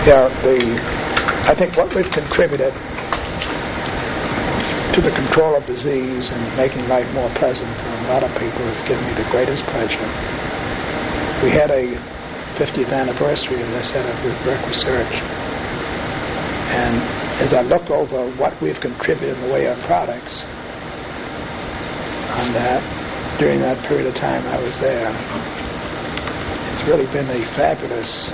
Yeah, I think what we've contributed to the control of disease and making life more pleasant for a lot of people has given me the greatest pleasure. We had a 50th anniversary, as I said, of Ruth Burke Research. And as I look over what we've contributed in the way of products on that, during that period of time I was there, it's really been a fabulous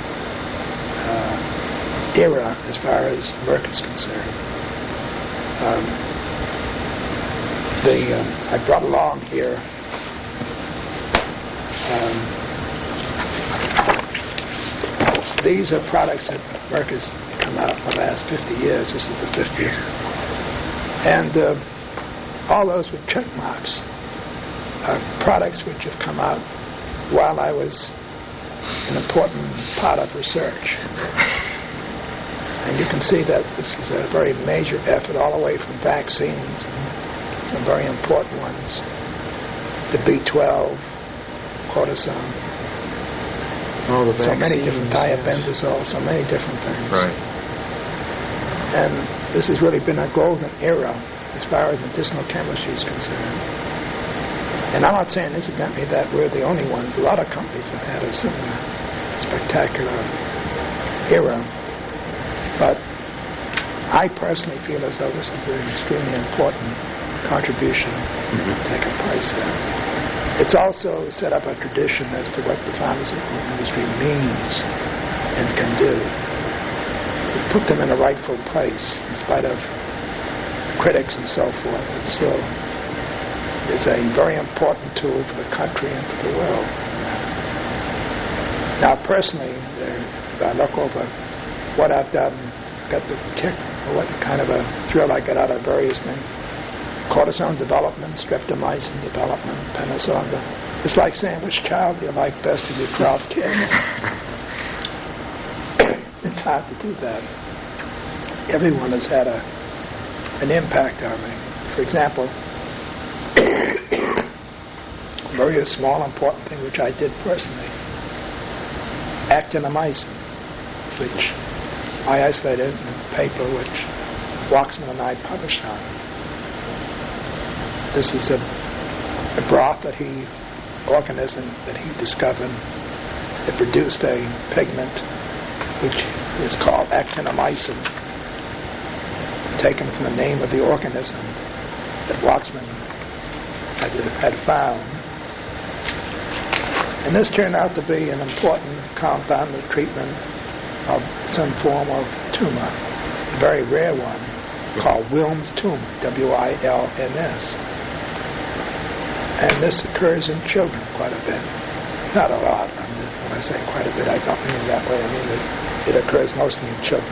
era as far as Merck is concerned. I brought along here these are products that Merck has come out in the last 50 years. This is the 50th. And all those with check marks are products which have come out while I was an important part of research. And you can see that this is a very major effort all the way from vaccines, some very important ones, to B12, cortisone, so many different diabendazole, so many different things. Right. And this has really been a golden era as far as medicinal chemistry is concerned. And I'm not saying, incidentally, that we're the only ones. A lot of companies have had a similar spectacular era. But I personally feel as though this is an extremely important contribution to take a place there. It's also set up a tradition as to what the pharmaceutical industry means and can do. It's put them in a rightful place, in spite of critics and so forth. It still is a very important tool for the country and for the world. Now, personally, if I look over what I've done, got the kick, or what kind of a thrill I get out of various things. Cortisone development, streptomycin development, penicillin. It's like saying which child you like best of your 12 kids. It's hard to do that. Everyone has had an impact on me. For example, a very small important thing which I did personally, actinomycin, which I isolated in a paper which Waxman and I published on. This is a broth organism that he discovered. It produced a pigment which is called actinomycin, taken from the name of the organism that Waxman had found. And this turned out to be an important compound in the treatment of some form of tumor, a very rare one, called Wilms tumor, W-I-L-M-S. And this occurs in children quite a bit. Not a lot. I mean, when I say quite a bit, I don't mean it that way. I mean it occurs mostly in children.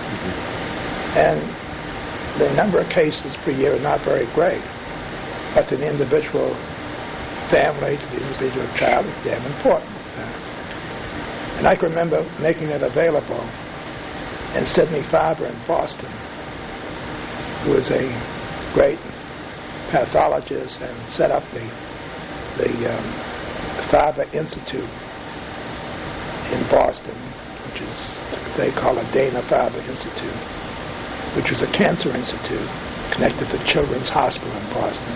And the number of cases per year is not very great, but to the individual family, to the individual child, it's damn important. And I can remember making it available, and Sidney Farber in Boston, who was a great pathologist and set up the Farber Institute in Boston, which is, they call it Dana-Farber Institute, which was a cancer institute connected to Children's Hospital in Boston.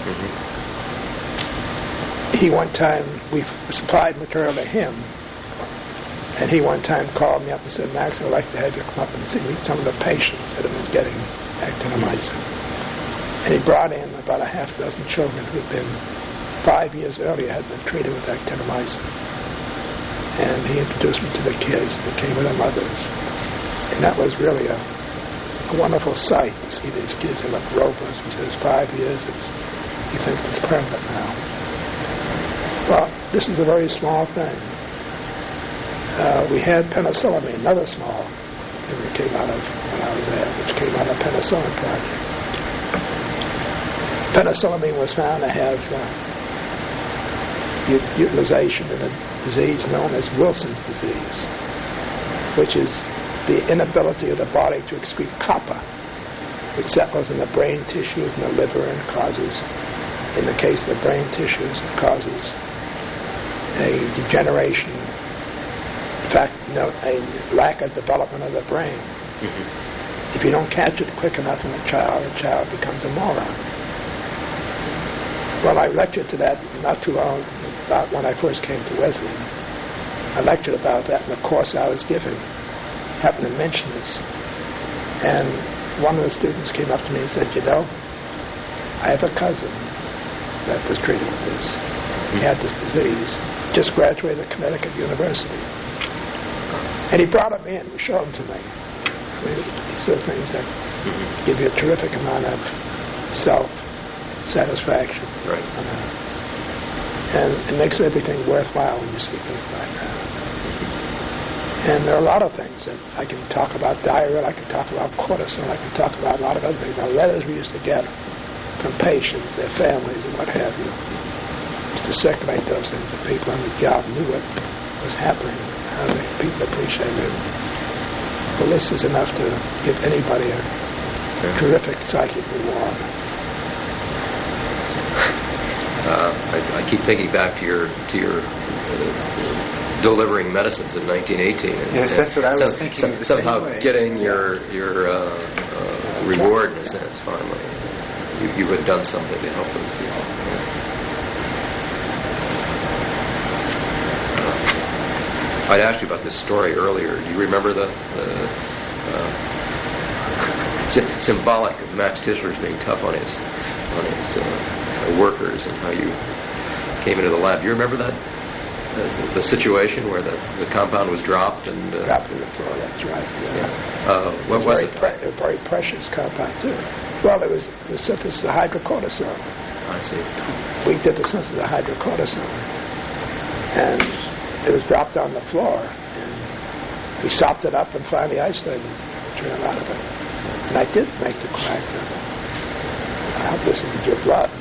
He one time, we supplied material to him, and he one time called me up and said, "Max, I'd like to have you come up and see some of the patients that have been getting actinomycin." And he brought in about a half dozen children who had been 5 years earlier had been treated with actinomycin. And he introduced me to the kids that came with their mothers. And that was really a wonderful sight to see these kids. They look robust. He says 5 years, he thinks it's permanent now. Well, this is a very small thing. We had penicillamine, another small thing that came out of when I was there, which came out of the penicillin project. Penicillamine was found to have utilization in a disease known as Wilson's disease, which is the inability of the body to excrete copper, which settles in the brain tissues and the liver and causes, in the case of the brain tissues, it causes a degeneration In fact, a lack of development of the brain. Mm-hmm. If you don't catch it quick enough in the child becomes a moron. Well, I lectured to that not too long about when I first came to Wesleyan. I lectured about that in the course I was giving. Happened to mention this. And one of the students came up to me and said, I have a cousin that was treated with this. He had this disease. Just graduated at Connecticut University. And he brought him in and showed him to me. I mean, these are things that give you a terrific amount of self-satisfaction. Right. And it makes everything worthwhile when you see things like that. And there are a lot of things that I can talk about diarrhea, I can talk about cortisol, I can talk about a lot of other things. The letters we used to get from patients, their families, and what have you, to circulate those things that people on the job knew what was happening, how people appreciated it. Well, this is enough to give anybody a terrific psychic reward. I keep thinking back to your delivering medicines in 1918. Yes, that's what I was thinking. Somehow getting your reward in a sense. Finally, you had done something to help those people. I'd asked you about this story earlier. Do you remember the symbolic of Max Tischler's being tough on his workers and how you came into the lab? Do you remember that? The situation where the compound was dropped and dropped in the floor. That's right. Yeah. What was it? A very precious compound too. Well, it was the synthesis of hydrocortisone. I see. We did the synthesis of hydrocortisone, and it was dropped on the floor, and we sopped it up and finally isolated material out of it. And I did make the crack that I hope this isn't your blood.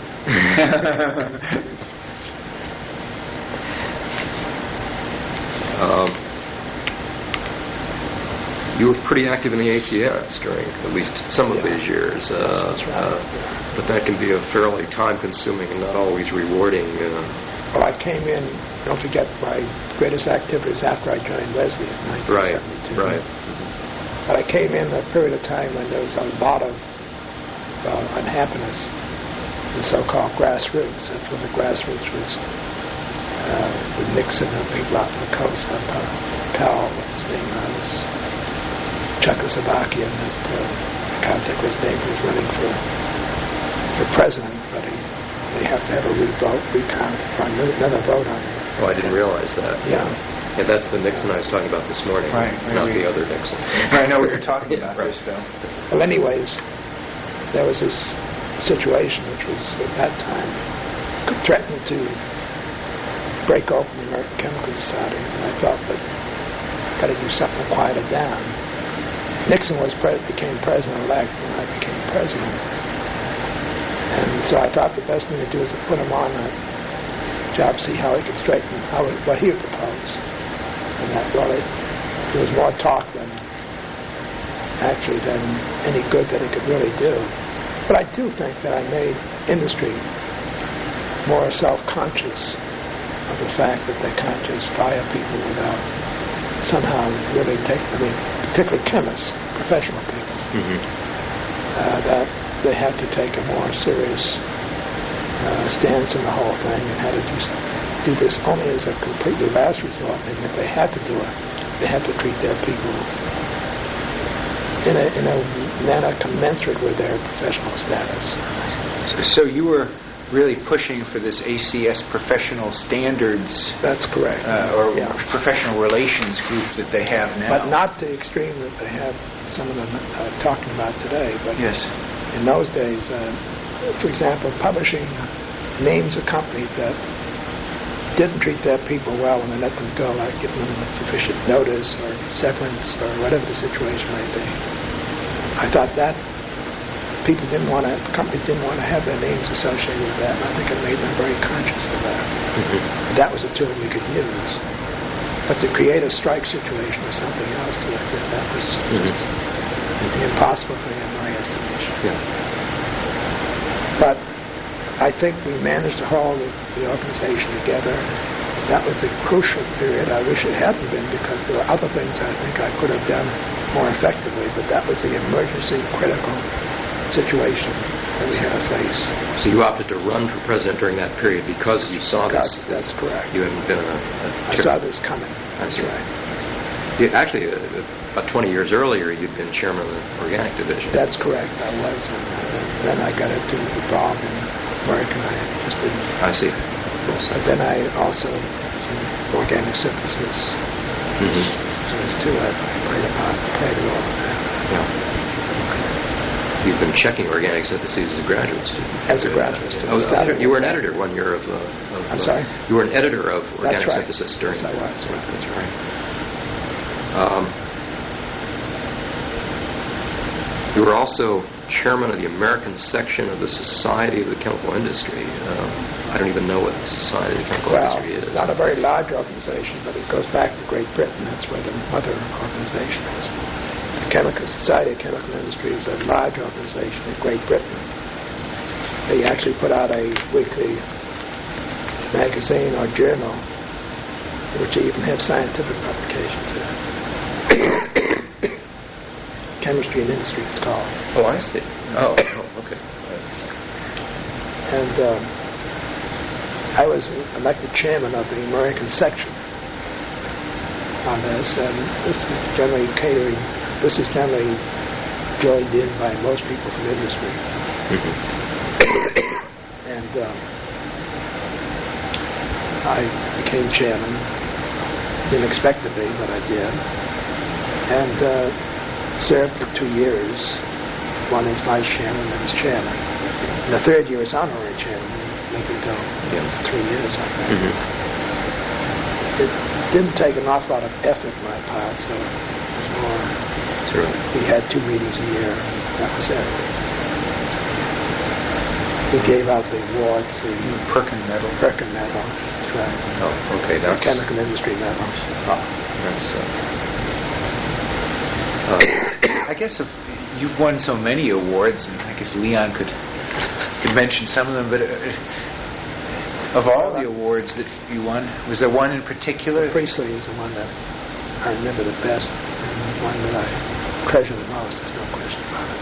You were pretty active in the ACS during at least some of these years. That's right. But that can be a fairly time-consuming and not always rewarding. Well, I came in, don't forget, my greatest activities after I joined Wesley in 1972. Right. But I came in a period of time when there was a lot of unhappiness in so-called grassroots. That's when the grassroots was with Nixon and people out on the coast, Powell, what's his name, was Czechoslovakia, and that I can't think of his name, was running for president, but they have to have a recount, another vote on it. Oh, I didn't realize that. Yeah. Yeah, that's the Nixon I was talking about this morning, not the other Nixon. I know what you're talking about, right. this, though. Well, anyways, there was this situation which was, at that time, threatened to break open the American Chemical Society, and I thought that I've got to do something to quiet it down. Nixon became president-elect when I became president. And so I thought the best thing to do is to put him on a job, see how he could straighten what he would propose. And that, well, there was more talk than any good that it could really do. But I do think that I made industry more self-conscious of the fact that they can't just fire people without somehow really particularly chemists, professional people, that they had to take a more serious stance in the whole thing and had to do this only as a completely last resort. And if they had to do it, they had to treat their people in a manner commensurate with their professional status. So you were really pushing for this ACS professional standards. That's correct. Professional relations group that they have now. But not to the extreme that they have some of them talking about today. But yes. In those days, for example, publishing names of companies that didn't treat their people well and they let them go, like giving them sufficient notice or severance or whatever the situation might be. I thought that companies didn't want to have their names associated with that, and I think it made them very conscious of that. That was a tool we could use. But to create a strike situation or something else, that was just an impossible thing in my estimation. Yeah. But I think we managed to hold the organization together. that was the crucial period. I wish it hadn't been, because there were other things I think I could have done more effectively, but that was the emergency critical situation that we had to face. So you opted to run for president during that period because you saw this. That's correct. You hadn't been I saw this coming. That's right. Actually, about 20 years earlier, you'd been chairman of the organic division. That's correct. I was. And then I got into involved in American. I just didn't. I see. But then I also in organic synthesis. Mm-hmm. Those two I played a role in that. Yeah. You've been checking organic syntheses as a graduate student. As a graduate student. You were an editor 1 year of... I'm sorry? You were an editor of organic That's right. synthesis during... Yes, I was. That's right. You were also chairman of the American section of the Society of the Chemical Industry. I don't even know what the Society of the Chemical Industry is. It's not a very large organization, but it goes back to Great Britain. That's where the mother organization is. The Chemical Society of Chemical Industry is a large organization in Great Britain. They actually put out a weekly magazine or journal, which they even have scientific publications in. Chemistry and Industry, it's called. Oh, I see. Oh, okay. And I was elected chairman of the American section on this, and this is generally joined in by most people from industry. Mm-hmm. And I became chairman. Didn't expect to be, but I did. And served for 2 years, one as vice chairman and as chairman. And the third year as honorary chairman, make it go 3 years, I think. Mm-hmm. It didn't take an awful lot of effort on my part, so it was more... Sure. We had 2 meetings a year, and that was it. We gave out the awards, the Perkin Medal. Perkin Medal, that's right. Oh, okay. The chemical industry medals. Oh, that's... I guess if you've won so many awards, and I guess Leon could mention some of them, but of all the awards that you won, was there one in particular? Priestley is the one that I remember the best, and the one that I treasure the most, there's no question about it.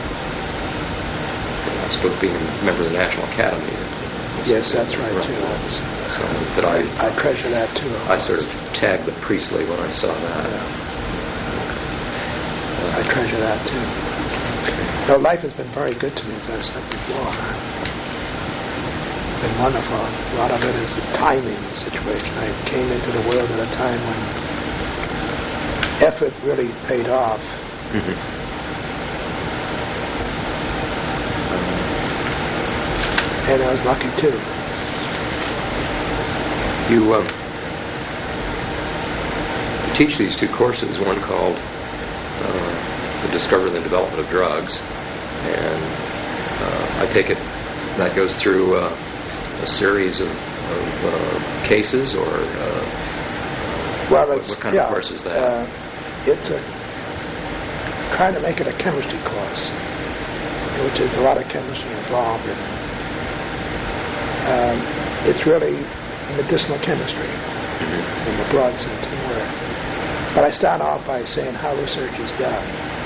I suppose being a member of the National Academy. Yes, that's right, too. So, but I treasure that, too. I sort of tagged the Priestley when I saw that. I treasure that, too. No, life has been very good to me, as I said before. It's been wonderful. A lot of it is the timing situation. I came into the world at a time when effort really paid off. Mm-hmm. And I was lucky, too. You teach these 2 courses, one called the Discovery and the Development of Drugs, and I take it that goes through a series of cases, or what kind of course is that? It's trying to make it a chemistry course, which is a lot of chemistry involved in it. It's really medicinal chemistry in the broad sense of the word. But I start off by saying how research is done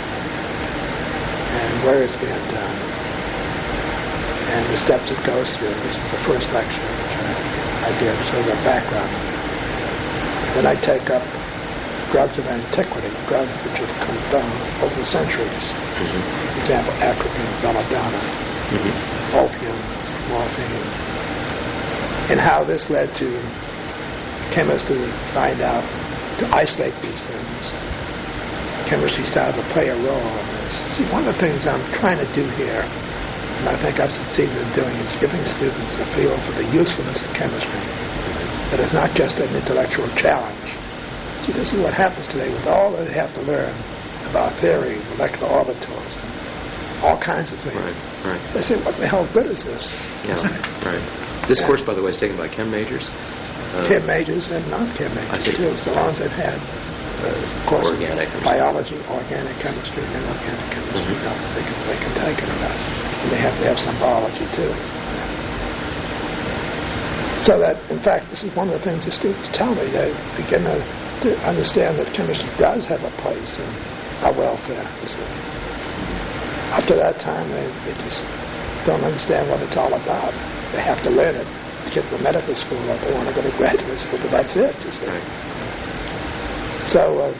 and where it's being done and the steps it goes through. This is the first lecture which I give, so the background. Then I take up drugs of antiquity, drugs which have come down over the centuries. Mm-hmm. For example, atropine, belladonna, opium, morphine, and how this led to chemists to find out to isolate these things. Chemistry started to play a role in this. See, one of the things I'm trying to do here, and I think I've succeeded in doing, is giving students a feel for the usefulness of chemistry. That it's not just an intellectual challenge. See, this is what happens today with all that they have to learn about theory, molecular orbitals, and all kinds of things. Right. They say, what the hell good is this? Yeah, right. This course, by the way, is taken by chem majors? Chem majors and non-chem majors, too, so long as they've had, of course, organic biology, organic chemistry, and inorganic chemistry. They can take it. And they have to have some biology, too. So that, in fact, this is one of the things the students tell me. They begin to understand that chemistry does have a place in our welfare. You see. Up to that time, they just don't understand what it's all about. They have to learn it to get to medical school, or they want to go to graduate school, but that's it. You see. So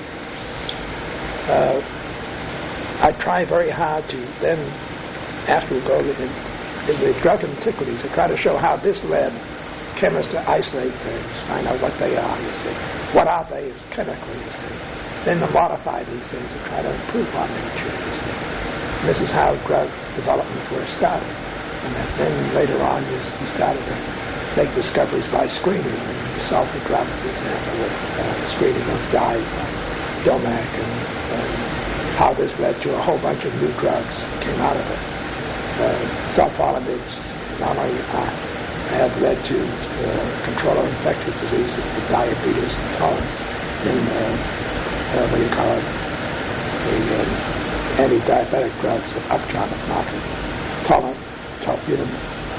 I try very hard to then, after we go in the drug antiquities, I try to show how this led chemists to isolate things, find out what they are, you see. What are they chemically, you see. Then to modify these things and try to improve our nature, you see. And this is how drug development first started. And then later on, you started to make discoveries by screening. The sulfur drug, for example, with screening of dyes by Domack, and how this led to a whole bunch of new drugs that came out of it. Sulfonamides not only have led to control of infectious diseases, but diabetes, intolerance, and what do you call it? The anti-diabetic drugs of upjohn of market, tolbutamol.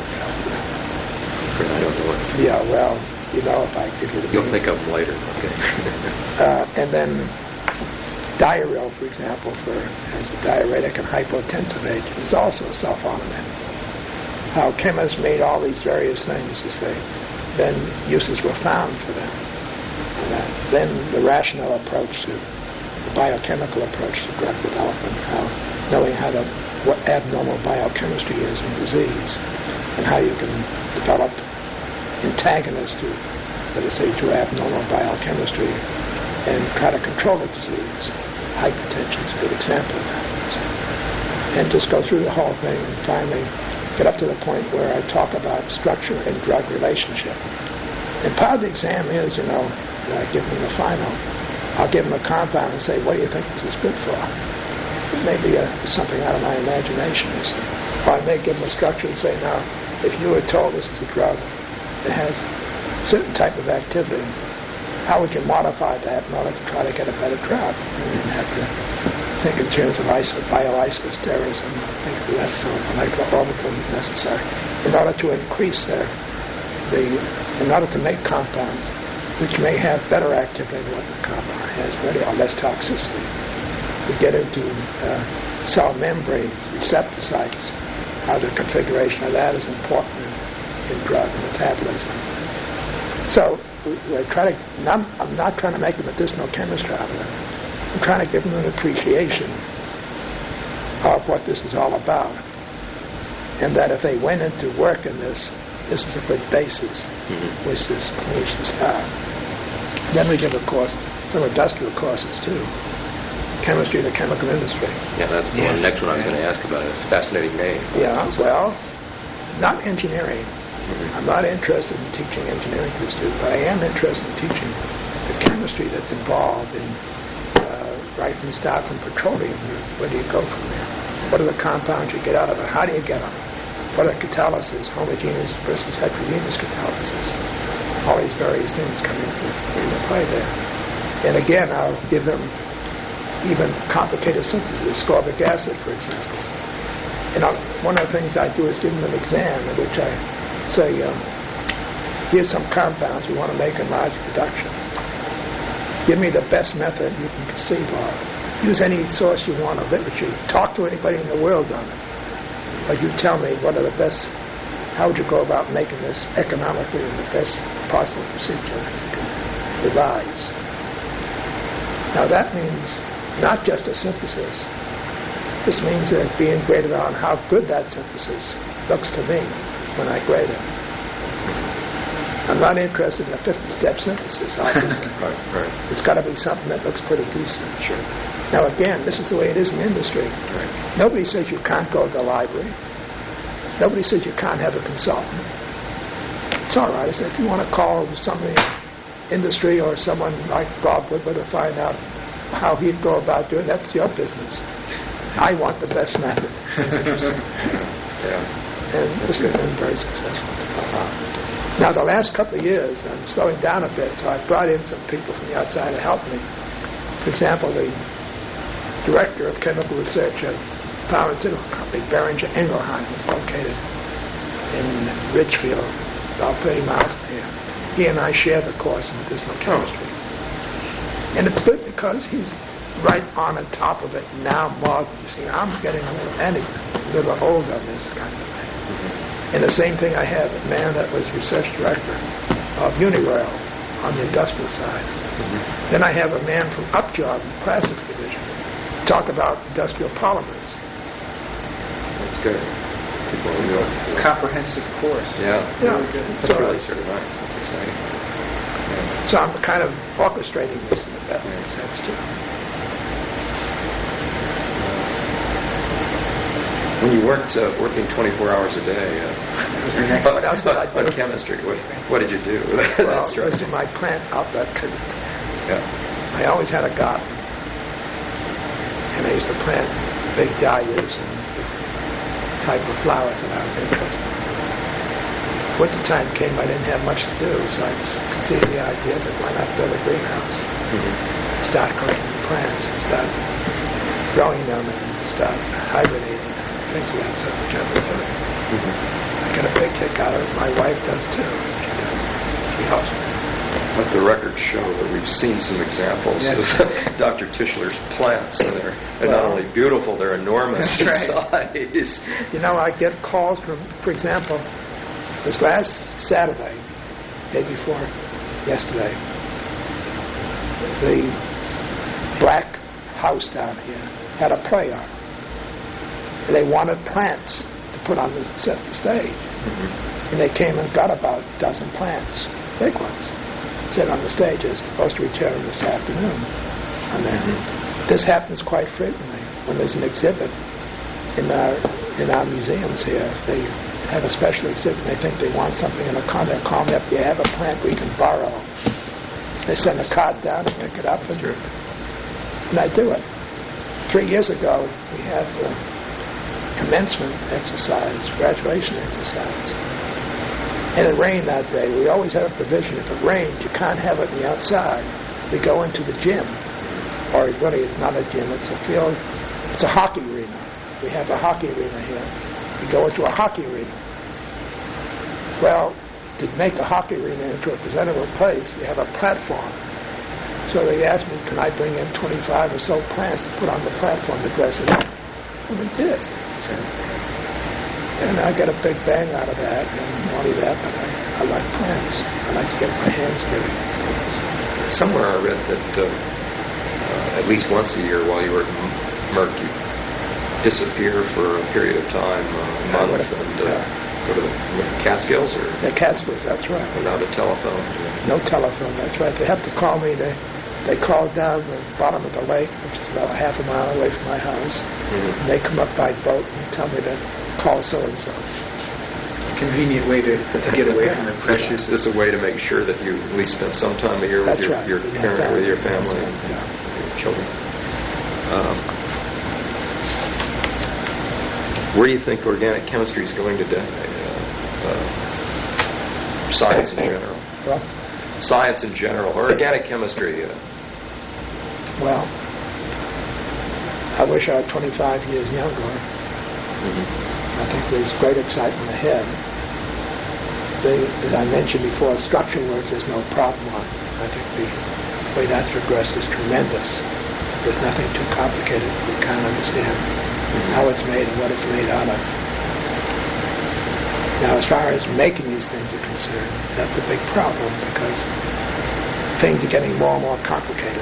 I don't know what. Yeah, well, you know, if I give you the. You'll think of them later. Okay. And then Diarrhea, for example, as a diuretic and hypotensive agent, is also a sulfonamide. How chemists made all these various things as then uses were found for them. And then the rational approach to the biochemical approach to drug development, how knowing what abnormal biochemistry is in disease, and how you can develop antagonists to, let us say, to abnormal biochemistry and try to control the disease. Hypertension is a good example of that. And just go through the whole thing and finally get up to the point where I talk about structure and drug relationship. And part of the exam is, when I give them the final, I'll give them a compound and say, what do you think this is good for? It may be something out of my imagination. Or I may give them a structure and say, now, if you were told this is a drug that has a certain type of activity, how would you modify that in order to try to get a better drug? You have to think in terms of bioisosterism, think of that sort of molecular orbital necessary, in order to increase in order to make compounds which may have better activity than what the compound has already, or less toxicity. We get into cell membranes, receptor sites, how the configuration of that is important in drug metabolism. So I'm not trying to make a medicinal chemist out of it. I'm trying to give them an appreciation of what this is all about. And that if they went into work in this is a good basis which to start. Then we give, of course, some industrial courses too. Chemistry, the chemical industry. Yeah, that's the next one I was going to ask about. It's a fascinating name. Yeah, well, not engineering. I'm not interested in teaching engineering to the students, but I am interested in teaching the chemistry that's involved in right from the start from petroleum. Where do you go from there? What are the compounds you get out of it? How do you get them? What are catalysis, homogeneous versus heterogeneous catalysis? All these various things come into play there. And again, I'll give them even complicated synthesis, ascorbic acid, for example. And one of the things I do is give them an exam in which I say, here's some compounds we want to make in large production. Give me the best method you can conceive of. Use any source you want of literature. Talk to anybody in the world on it. But you tell me what are the best, how would you go about making this economically in the best possible procedure that you can devise. Now that means not just a synthesis. This means being graded on how good that synthesis looks to me when I grade it. I'm not interested in a 50-step synthesis, obviously. Right. It's got to be something that looks pretty decent. Sure. Now again, this is the way it is in industry. Right. Nobody says you can't go to the library. Nobody says you can't have a consultant. It's all right. I said, if you want to call somebody industry or someone like Bob Woodward to find out how he'd go about doing it, that's your business. I want the best method. Yeah. And this has been very successful. Now, the last couple of years, I'm slowing down a bit, so I brought in some people from the outside to help me. For example, the director of chemical research at the pharmaceutical company, Boehringer Ingelheim, is located in Ridgefield, about 30 miles from here. He and I share the course in medicinal chemistry. And it's good because he's right on the top of it now more than, you see, I'm getting a little older on this kind of thing. And the same thing I have, a man that was research director of Uniroyal on the industrial side. Then I have a man from Upjohn, the plastics division, talk about industrial polymers. That's good. People know. Comprehensive course. Yeah. Yeah. That's really sort of nice. That's exciting. Yeah. So I'm kind of orchestrating this in that sense too. When you weren't working 24 hours a day What else did I do? on chemistry, what did you do? Well, That's right. this is my plant outlet. Yeah. I always had a garden. And I used to plant big dahlias and type of flowers that I was interested in. Winter time came, I didn't have much to do, so I just conceived the idea that why not build a greenhouse? Start collecting plants and start growing them and start hibernating and things of that sort, which I've been doing. I get a big kick out of it. My wife does too. She does. She helps me. Let the records show that we've seen some examples of Dr. Tischler's plants, and they're not only beautiful, they're enormous in size. You know, I get calls from, for example, this last Saturday, day before yesterday, the Black House down here had a play on. They wanted plants to put on the set the stage. And they came and got about a dozen plants, big ones, set on the stage. They're supposed to return this afternoon. And then this happens quite frequently when there's an exhibit in our museums here. They have a special exhibit and they think they want something in a car. They'll call me up. You have a plant we can borrow. They send a card down and pick it up, and I do it. 3 years ago, we had the commencement exercise, graduation exercise. And it rained that day. We always have a provision. If it rains, you can't have it in the outside. We go into the gym. Or really, it's not a gym. It's a field. It's a hockey arena. We have a hockey arena here. We go into a hockey arena. Well, to make a hockey arena into a presentable place, you have a platform. So they asked me, can I bring in 25 or so plants to put on the platform to dress it up? And we did. And I got a big bang out of that, and not only that, but I like plants. I like to get my hands dirty. Somewhere I read that at least once a year while you were at Merck, you disappear for a period of time, a month, and go to the Catskills? Or the Catskills, that's right. Without a telephone? No telephone, that's right. They have to call me. They call down the bottom of the lake, which is about a half a mile away from my house. And they come up by boat and tell me to call so-and-so. Convenient way to get away from the pressures. This is a way to make sure that you at least spend some time a year with your parent, with your family, and your children. Where do you think organic chemistry is going today? Science in general. Well, science in general, or organic chemistry. Well, I wish I were 25 years younger. I think there's great excitement ahead. As I mentioned before, structural work there's no problem on. I think the way that's progressed is tremendous. There's nothing too complicated. We can't understand how it's made and what it's made out of. Now, as far as making these things are concerned, that's a big problem because things are getting more and more complicated.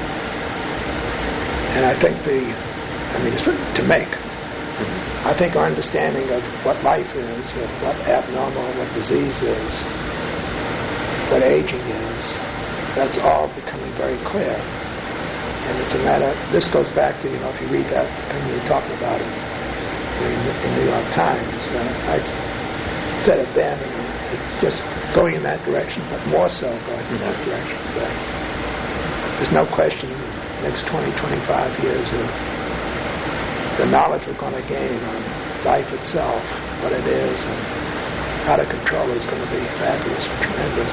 And I think it's to make. I think our understanding of what life is, of what abnormal, what disease is, what aging is, that's all becoming very clear. And it's a matter, this goes back to, if you read that, and you were talking about it in the New York Times, I said it then, and it's just going in that direction, but more so going in that direction today. There's no question the next 20, 25 years of the knowledge we're going to gain on life itself, what it is, and how to control it is going to be fabulous and tremendous.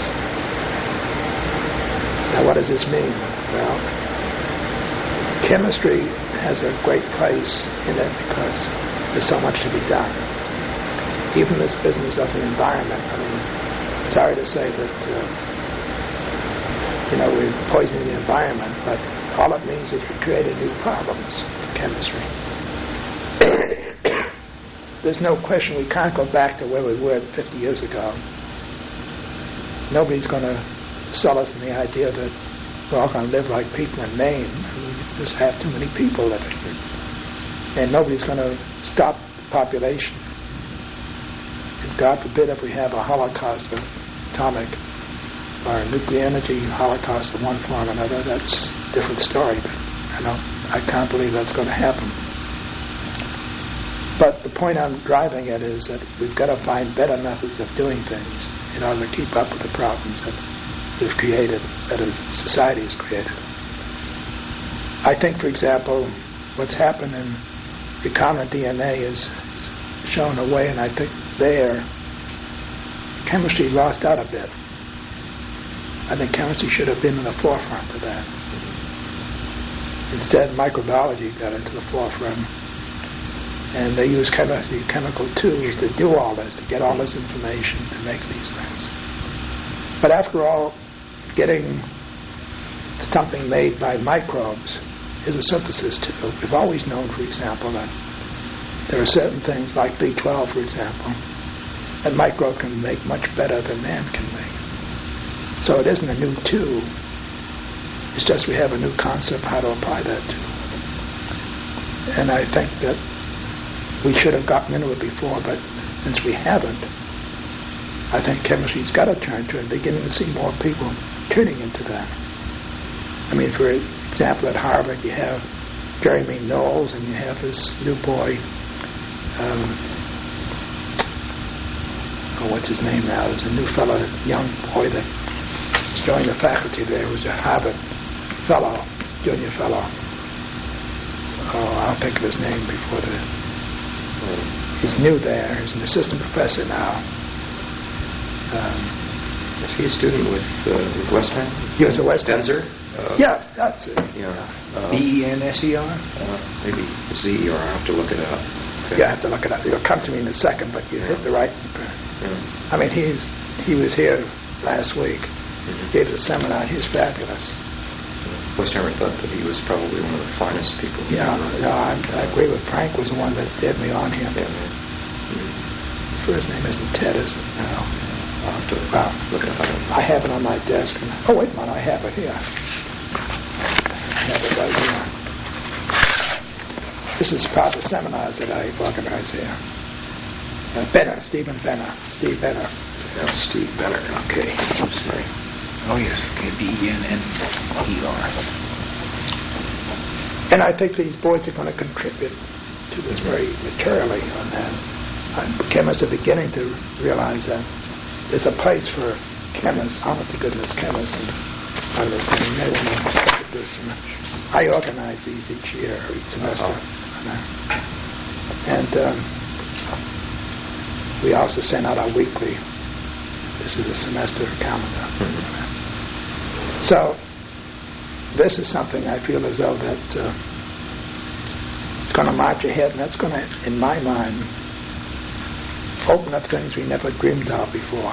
Now, what does this mean? Well, chemistry has a great place in it because there's so much to be done. Even this business of the environment, sorry to say that, we're poisoning the environment, but all it means is we created new problems for chemistry. There's no question we can't go back to where we were 50 years ago. Nobody's going to sell us in the idea that we're all going to live like people in Maine. We just have too many people living. And nobody's going to stop the population. And God forbid if we have a holocaust of atomic or nuclear energy holocaust of one form or another, that's a different story. But I can't believe that's going to happen. But the point I'm driving at is that we've got to find better methods of doing things in order to keep up with the problems that we've created, that is, society has created. I think, for example, what's happened in recombinant DNA is shown a way, and I think there, chemistry lost out a bit. I think chemistry should have been in the forefront of that. Instead, microbiology got into the forefront. And they use chemical tools to do all this, to get all this information, to make these things. But after all, getting something made by microbes is a synthesis too. We've always known, for example, that there are certain things like B12, for example, that microbe can make much better than man can make. So it isn't a new tool. It's just we have a new concept how to apply that tool. And I think that we should have gotten into it before, but since we haven't, I think chemistry's got to turn to it, beginning to see more people turning into that. I mean, for example, at Harvard, you have Jeremy Knowles, and you have this new boy, what's his name now? There's a new fellow, young boy that joined the faculty there, who's a Harvard fellow, junior fellow. I'll think of his name before he's new there. He's an assistant professor now. Is he a student with Western? He was a Western. Denzer? Yeah, that's it. B-E-N-S-E-R? Maybe Z, or I'll have to look it up. Okay. Yeah, I have to look it up. It'll come to me in a second, but you hit the right. I mean, he was here last week. Mm-hmm. Gave a seminar. He's fabulous. Westheimer thought that he was probably one of the finest people. Yeah, no, I agree with Frank. Was the one that steered me on here. Yeah. First name isn't Ted, is it? No. I'll have to look it up. I have it on my desk. Oh, wait a minute, I have it here. I have it right here. This is part of the seminars that I organize here. Benner, Steve Benner. Yeah, Steve Benner. Okay. I'm sorry. Oh, yes. Okay, B-E-N-N-E-R. And I think these boys are going to contribute to this very materially on that. Chemists are beginning to realize that there's a place for chemists, honest to goodness chemists, and understanding. They won't have this much. I organize these each year, or each semester. And we also send out our weekly, this is a semester calendar. So this is something I feel as though that it's going to march ahead, and that's going to, in my mind, open up things we never dreamed of before.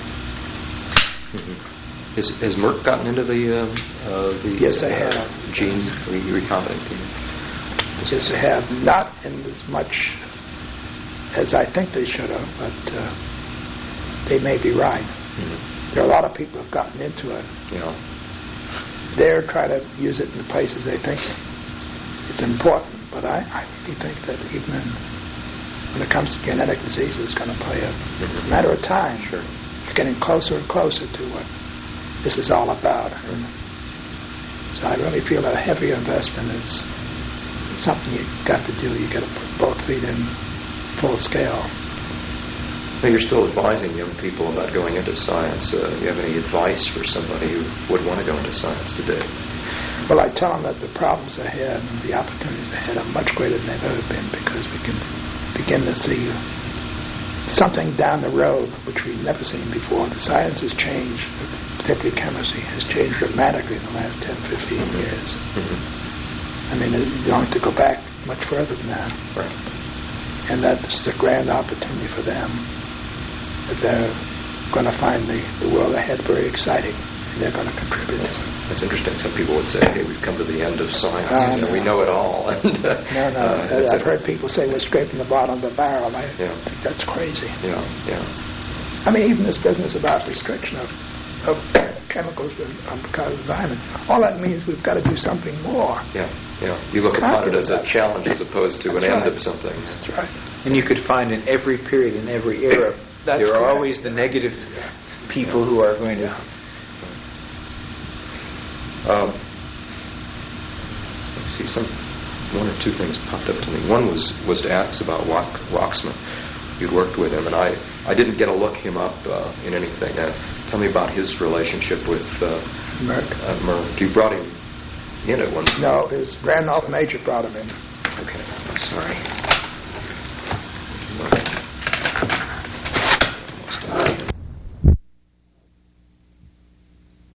Has Merck gotten into the yes, they have. Gene recombinant? Yes, they have. Not in as much as I think they should have, but they may be right. Mm-hmm. There are a lot of people who've gotten into it. Yeah. They're trying to use it in the places they think it's important, but I really think that even when it comes to genetic diseases, it's going to play a matter of time. Sure. It's getting closer and closer to what this is all about. And so I really feel that a heavy investment is something you've got to do. You've got to put both feet in full scale. Now you're still advising young people about going into science. Do you have any advice for somebody who would want to go into science today? Well, I tell them that the problems ahead and the opportunities ahead are much greater than they've ever been, because we can begin to see something down the road which we've never seen before. The science has changed, particularly chemistry, has changed dramatically in the last 10, 15 years. I mean, you don't have to go back much further than that. Right. And that this is a grand opportunity for them. That going to find the world ahead very exciting, and they're going to contribute. That's interesting. Some people would say, "Hey, we've come to the end of science. No. We know it all." And, No. I've heard people say we're scraping the bottom of the barrel. I Yeah. think that's crazy. Yeah. I mean, even this business about restriction of chemicals because of environment, all that means we've got to do something more. Yeah. You look upon it as a challenge as opposed to an end of something. That's right. And you could find in every period, in every era, That's there are correct. always the negative people who are going to... See, one or two things popped up to me. One was to ask about Waxman. You'd worked with him, and I didn't get to look him up in anything. Tell me about his relationship with Merck. You brought him in at one point. No, his Randolph Major brought him in. Okay, I'm sorry.